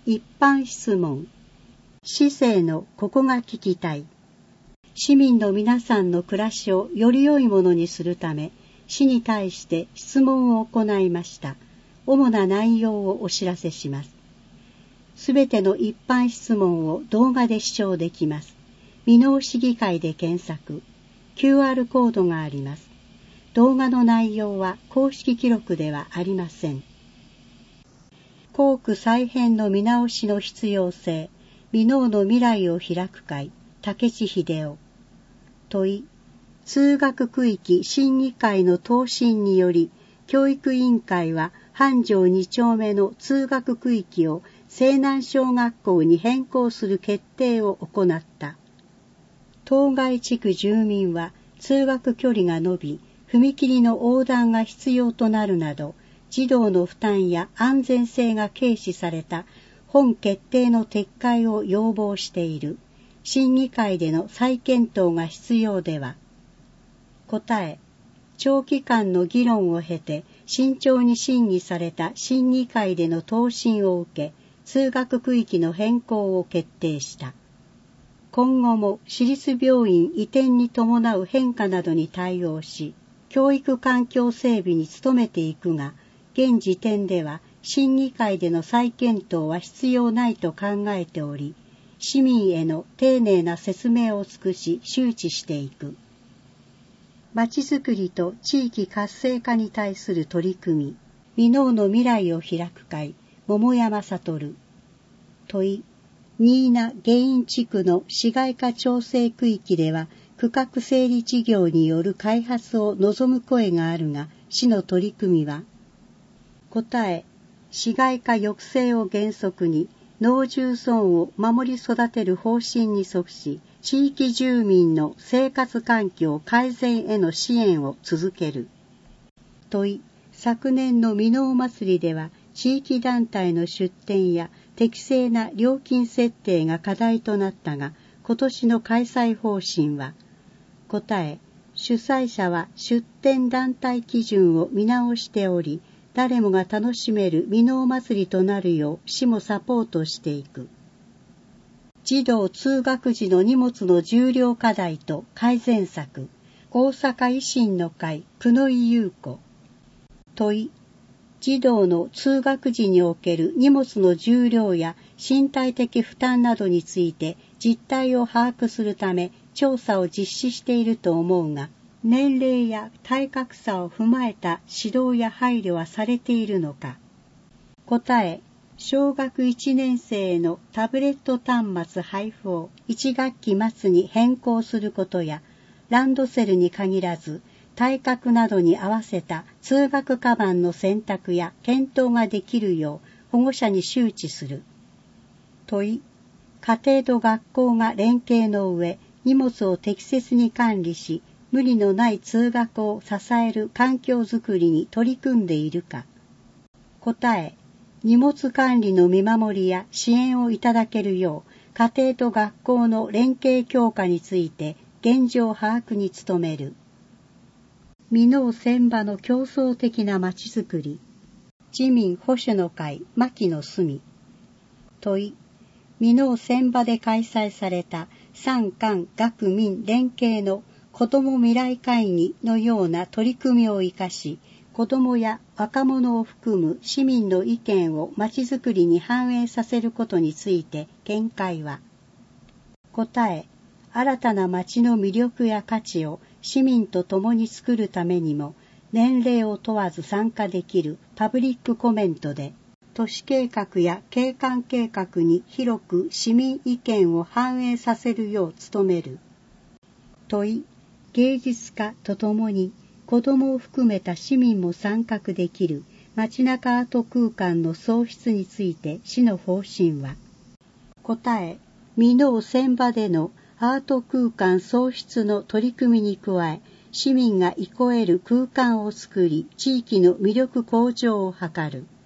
一般質問。市政のここが聞きたい。市民の皆さんの暮らしをより良いものにするため、市に対して質問を行いました。主な内容をお知らせします。すべての一般質問を動画で視聴できます。箕面市議会で検索。QR コードがあります。動画の内容は公式記録ではありません。校区再編の見直しの必要性。箕面の未来を開く会。武智秀夫。問い。通学区域審議会の答申により、教育委員会は繁盛2丁目の通学区域を西南小学校に変更する決定を行った。当該地区住民は通学距離が延び、踏切の横断が必要となるなど、児童の負担や安全性が軽視された本決定の撤回を要望している。審議会での再検討が必要では。答え。長期間の議論を経て慎重に審議された審議会での答申を受け、通学区域の変更を決定した。今後も私立病院移転に伴う変化などに対応し、教育環境整備に努めていくが、現時点では審議会での再検討は必要ないと考えており、市民への丁寧な説明を尽くし周知していく。まちづくりと地域活性化に対する取り組み、箕面の未来を開く会、桃山悟。問い。新名下院地区の市街化調整区域では、区画整理事業による開発を望む声があるが、市の取り組みは。答え。市街化抑制を原則に、農住村を守り育てる方針に即し、地域住民の生活環境改善への支援を続ける。問い。昨年の箕面祭りでは、地域団体の出展や適正な料金設定が課題となったが、今年の開催方針は。答え。主催者は出展団体基準を見直しており、誰もが楽しめる箕面祭りとなるよう市もサポートしていく。児童通学時の荷物の重量課題と改善策。大阪維新の会久野井優子。問い。児童の通学時における荷物の重量や身体的負担などについて実態を把握するため調査を実施していると思うが、年齢や体格差を踏まえた指導や配慮はされているのか。答え。小学1年生へのタブレット端末配布を1学期末に変更することや、ランドセルに限らず、体格などに合わせた通学カバンの選択や検討ができるよう保護者に周知する。問い。家庭と学校が連携の上、荷物を適切に管理し、無理のない通学を支える環境づくりに取り組んでいるか。答え。荷物管理の見守りや支援をいただけるよう、家庭と学校の連携強化について現状把握に努める。箕面船場の競争的なまちづくり。自民保守の会牧野澄。問い。箕面船場で開催された産官学民連携の子ども未来会議のような取り組みを生かし、子どもや若者を含む市民の意見をまちづくりに反映させることについて見解は。答え。新たな町の魅力や価値を市民と共に作るためにも、年齢を問わず参加できるパブリックコメントで、都市計画や景観計画に広く市民意見を反映させるよう努める。問い。芸術家とともに子どもを含めた市民も参画できる街中アート空間の創出について市の方針は。答え。箕面船場でのアート空間創出の取り組みに加え、市民が憩える空間を作り、地域の魅力向上を図る。